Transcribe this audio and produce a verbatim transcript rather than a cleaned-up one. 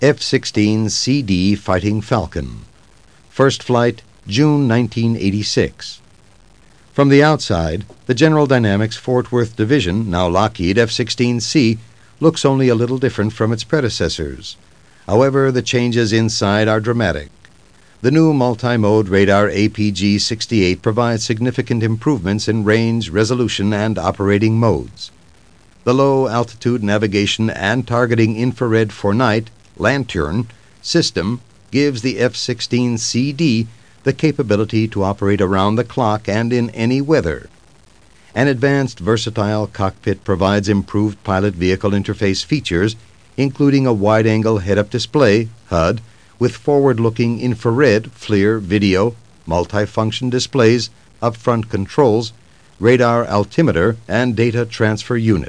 F sixteen C D Fighting Falcon. First flight, June nineteen eighty-six. From the outside, the General Dynamics Fort Worth Division, now Lockheed F sixteen C, looks only a little different from its predecessors. However, the changes inside are dramatic. The new multi-mode radar A P G sixty-eight provides significant improvements in range, resolution, and operating modes. The low-altitude navigation and targeting infrared for night Lantern system gives the F sixteen C D the capability to operate around the clock and in any weather. An advanced versatile cockpit provides improved pilot vehicle interface features, including a wide-angle head-up display, H U D, with forward-looking infrared, FLIR, video, multifunction displays, upfront controls, radar altimeter, and data transfer unit.